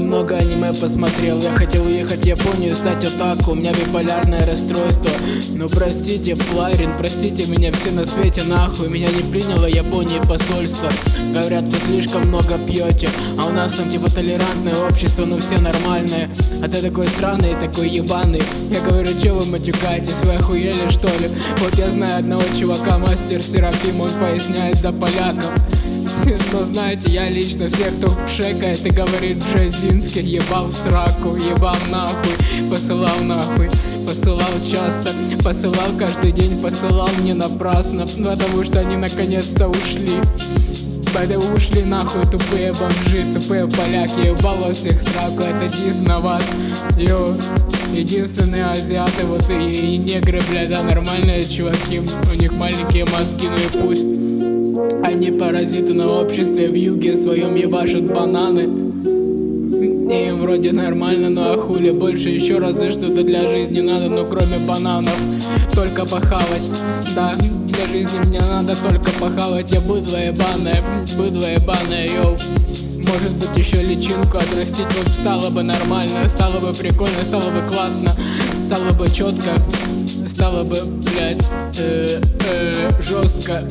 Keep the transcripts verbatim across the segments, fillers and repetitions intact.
много аниме посмотрел. Я хотел уехать в Японию, стать отаку. У меня биполярное расстройство. Ну простите, Пларин, простите меня все на свете нахуй. Меня не приняло Японии посольство. Говорят, вы слишком много пьете, а у нас там типа толерантное общество, ну все нормальные. А ты такой сраный и такой ебаный. Я говорю, че вы матюкаетесь, вы охуели что ли? Вот я знаю одного чувака, мастер Серафим, он поясняет за поляков. Но знаете, я лично всех, кто пшекает и говорит Бжезинский, ебал в сраку, ебал нахуй, посылал нахуй, посылал часто, посылал каждый день, посылал не напрасно, потому что они наконец-то ушли. Потому ушли нахуй тупые бомжи, тупые поляки, ебало всех сраку, это дис на вас. Йо, единственные азиаты, вот и, и негры, бля, да, нормальные чуваки, у них маленькие мозги, ну и пусть. Они паразиты на обществе, в юге своем ебашат бананы. И им вроде нормально, но а хули, больше еще разве что-то для жизни надо, ну кроме бананов. Только похавать, да, для жизни мне надо только похавать. Я быдло ебаное, быдло ебаное, йоу. Может быть еще личинку отрастить, вот стало бы нормально, стало бы прикольно, стало бы классно, стало бы четко, стало бы, блядь, э, э, жестко.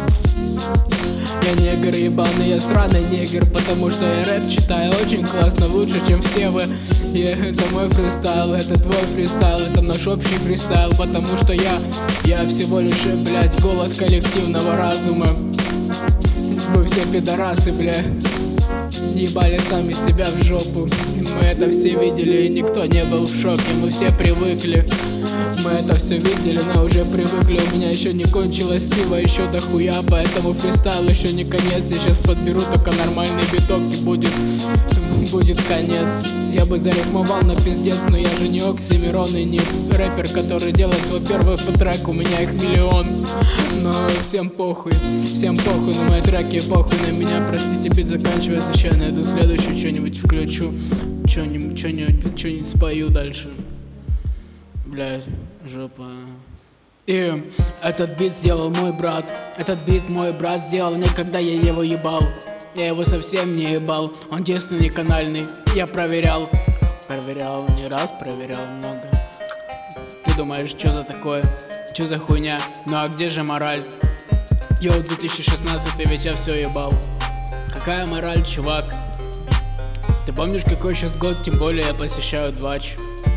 Я негр ебаный, я сраный негр, потому что я рэп читаю очень классно, лучше, чем все вы. И это мой фристайл, это твой фристайл, это наш общий фристайл, потому что я, я всего лишь, блядь, голос коллективного разума. Вы все пидорасы, бля, ебали сами себя в жопу. Мы это все видели, и никто не был в шоке, мы все привыкли. Мы это все видели, но уже привыкли. У меня еще не кончилось пиво, еще дохуя, поэтому фристайл еще не конец. Я сейчас подберу только нормальный биток и будет, будет конец. Я бы зарифмовал на пиздец, но я же не Оксимирон и не рэпер, который делает свой первый трек, у меня их миллион. Но всем похуй, всем похуй на мои треки, похуй на меня. Простите, бит заканчивается, сейчас найду следующую, что-нибудь включу, что-нибудь, что-нибудь, что-нибудь спою дальше. Блядь, жопа. И этот бит сделал мой брат. Этот бит мой брат сделал не когда я его ебал. Я его совсем не ебал. Он девственник канальный. Я проверял. Проверял не раз, проверял много. Ты думаешь, что за такое? Что за хуйня? Ну а где же мораль? Йоу, две тысячи шестнадцатый, ведь я все ебал. Какая мораль, чувак? Ты помнишь, какой сейчас год? Тем более я посещаю двач.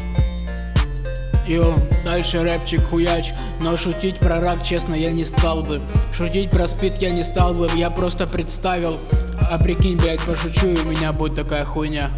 Йо, дальше рэпчик хуяч. Но шутить про рак, честно, я не стал бы. Шутить про спид я не стал бы. Я просто представил. А прикинь, блядь, пошучу, и у меня будет такая хуйня.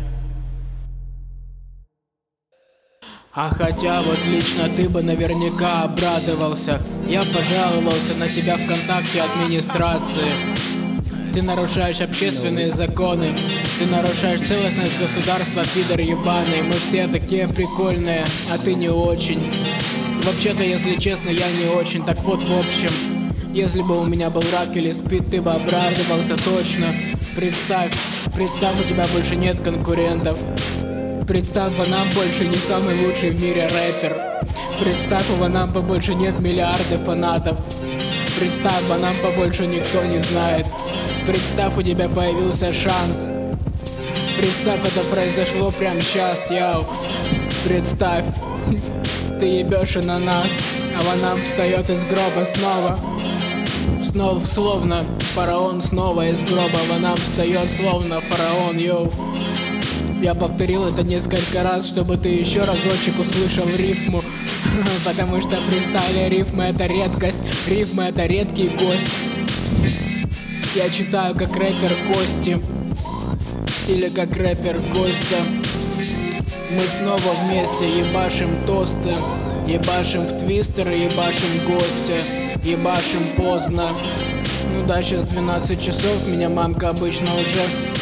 А хотя вот лично ты бы наверняка обрадовался. Я пожаловался на тебя ВКонтакте администрации. Ты нарушаешь общественные законы. Ты нарушаешь целостность государства, пидор ебаный. Мы все такие прикольные, а ты не очень. Вообще-то, если честно, я не очень. Так вот, в общем, если бы у меня был рак или спид, ты бы обрадовался точно. Представь, представь, у тебя больше нет конкурентов. Представь, Ванам больше не самый лучший в мире рэпер. Представь, у Ванампа больше нет миллиарды фанатов. Представь, Ванампа больше никто не знает. Представь, у тебя появился шанс. Представь, это произошло прямо сейчас, яу. Представь, ты ебешь и на нас, а Ванамп встает из гроба снова. Снова, словно фараон снова из гроба. Ванамп встает словно фараон, йоу. Я повторил это несколько раз, чтобы ты еще разочек услышал рифму. Потому что фристайле рифмы это редкость. Рифмы это редкий гость. Я читаю как рэпер Кости. Или как рэпер Костя. Мы снова вместе ебашим тосты. Ебашим в твистеры, ебашим гостя. Ебашим поздно. Ну да, сейчас двенадцать часов. Меня мамка обычно уже...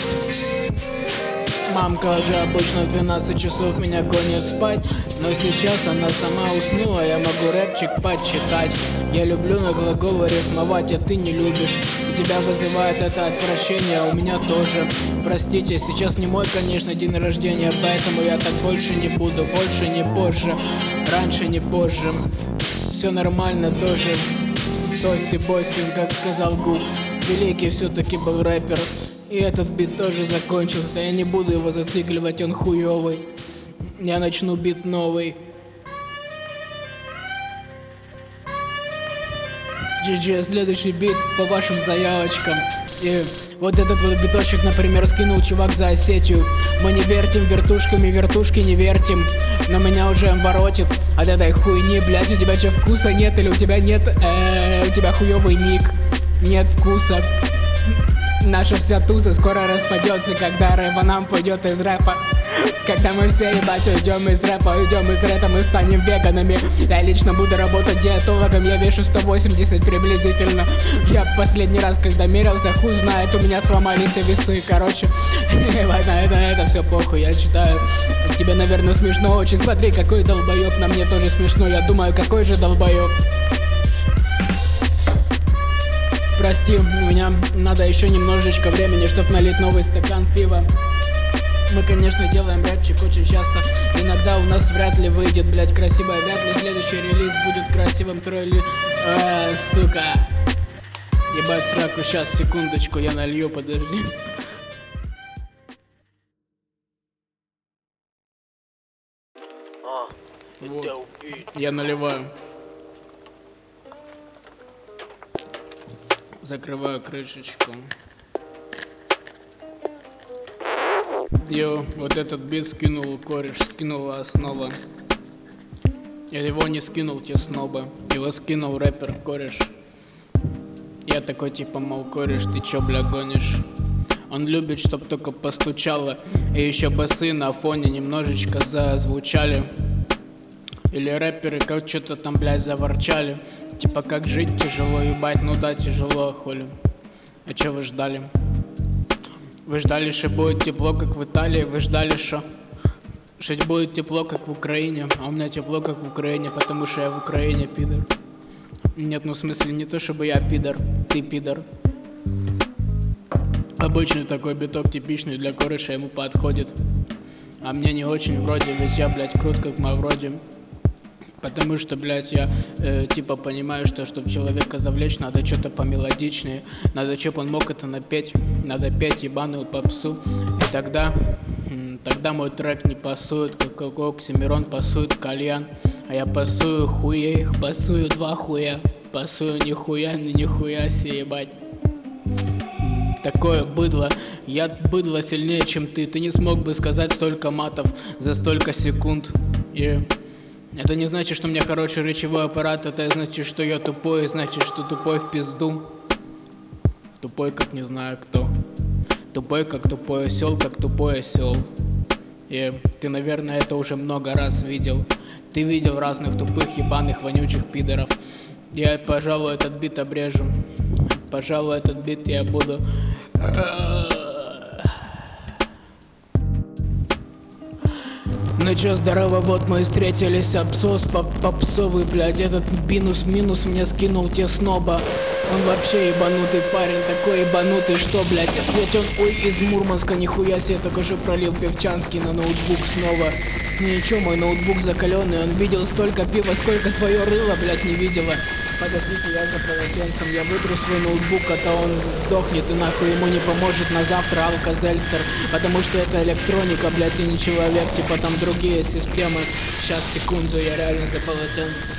Мамка уже обычно в двенадцать часов меня гонит спать. Но сейчас она сама уснула, я могу рэпчик почитать. Я люблю на глаголы рифмовать, а ты не любишь. У тебя вызывает это отвращение, а у меня тоже. Простите, сейчас не мой, конечно, день рождения, поэтому я так больше не буду. Больше не позже, раньше не позже. Все нормально тоже. Тоси Босин, как сказал Гуф. Великий все-таки был рэпер. И этот бит тоже закончился. Я не буду его зацикливать, он хуёвый. Я начну бит новый. джи джи, следующий бит по вашим заявочкам. И вот этот вот биточек, например, скинул чувак за Осетию. Мы не вертим вертушками, вертушки не вертим. Но меня уже воротит от этой хуйни. Блять, у тебя что, вкуса нет? Или у тебя нет, э, у тебя хуёвый ник? Нет вкуса. Наша вся туза скоро распадется, когда рэпа нам пойдет из рэпа. Когда мы все, ебать, уйдем из рэпа, уйдем из рэпа, мы станем веганами. Я лично буду работать диетологом, я вешу сто восемьдесят приблизительно. Я последний раз, когда мерился, хуй знает, у меня сломались весы, короче. Ебать, на это, на это все похуй, я читаю. Тебе, наверное, смешно очень, смотри, какой долбоеб, на мне тоже смешно, я думаю, какой же долбоеб. Прости, у меня надо еще немножечко времени, чтобы налить новый стакан пива. Мы, конечно, делаем рэпчик очень часто. Иногда у нас вряд ли выйдет, блять, красивое. Вряд ли следующий релиз будет красивым. Тролли... А, сука. Ебать сраку, сейчас, секундочку, я налью, подожди. Вот. Я наливаю. Закрываю крышечку. Йо, вот этот бит скинул кореш, скинула основа. Я его не скинул, те снобы. Его скинул рэпер кореш. Я такой типа, мол, кореш, ты чё, бля, гонишь? Он любит, чтоб только постучало. И еще басы на фоне немножечко зазвучали. Или рэперы как что-то там, блядь, заворчали. Типа, как жить тяжело, ебать, ну да, тяжело, хули. А чё вы ждали? Вы ждали, что будет тепло, как в Италии? Вы ждали, что жить будет тепло, как в Украине? А у меня тепло, как в Украине, потому что я в Украине, пидор. Нет, ну в смысле не то, чтобы я пидор, ты пидор. Обычный такой биток, типичный для кореша, ему подходит. А мне не очень вроде, ведь я, блядь, крут, как Мавроди. Потому что, блядь, я э, типа понимаю, что чтобы человека завлечь, надо что-то помелодичнее. Надо, чтоб он мог это напеть. Надо петь ебаную попсу. И тогда, м, тогда мой трек не пасует, как Оксимирон пасует кальян. А я пасую хуе, их пасую два хуя. Пасую нихуя, ни нихуя себе, ебать. М, такое быдло. Я быдло сильнее, чем ты. Ты не смог бы сказать столько матов за столько секунд. И... это не значит, что у меня хороший речевой аппарат, это значит, что я тупой, значит, что тупой в пизду. Тупой, как не знаю кто. Тупой, как тупой осел, как тупой осел. И ты, наверное, это уже много раз видел. Ты видел разных тупых, ебаных, вонючих пидоров. Я, пожалуй, этот бит обрежу. Пожалуй, этот бит я буду... Ну чё, здорово, вот мы и встретились, абсос попсовый, блядь. Этот минус-минус мне скинул те сноба. Он вообще ебанутый парень, такой ебанутый, что, блядь. Ведь он, ой, из Мурманска, нихуя себе, только что пролил певчанский на ноутбук снова. Ничего, мой ноутбук закаленный, он видел столько пива, сколько твое рыло, блядь, не видела. Подождите, я за полотенцем, я вытру свой ноутбук, а то он сдохнет, и нахуй ему не поможет на завтра Алка-Зельцер. Потому что это электроника, блядь, и не человек, типа там другие системы. Сейчас, секунду, я реально за полотенцем.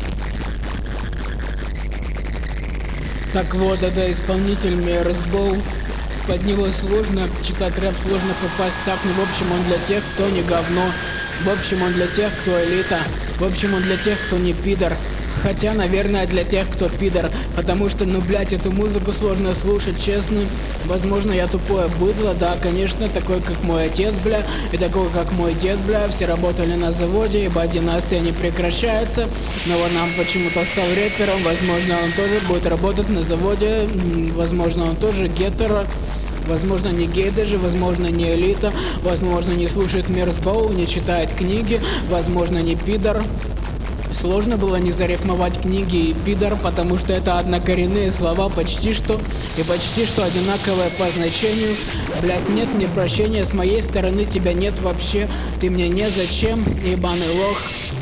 Так вот, это исполнитель Мерсбоу. Под него сложно читать рэп, сложно попасть так. Ну, в общем, он для тех, кто не говно. В общем, он для тех, кто элита. В общем, он для тех, кто не пидор. Хотя, наверное, для тех, кто пидор. Потому что, ну, блядь, эту музыку сложно слушать, честно. Возможно, я тупое быдло, да, конечно, такой, как мой отец, бля. И такой, как мой дед, бля. Все работали на заводе, ебать, династия не прекращается. Но вот нам почему-то стал рэпером. Возможно, он тоже будет работать на заводе. Возможно, он тоже гетеро. Возможно, не гей даже, возможно, не элита. Возможно, не слушает Мерсбоу, не читает книги. Возможно, не пидор. Сложно было не зарифмовать книги и пидор, потому что это однокоренные слова почти что и почти что одинаковые по значению. Блять, нет мне прощения, с моей стороны тебя нет вообще, ты мне незачем, ебаный лох.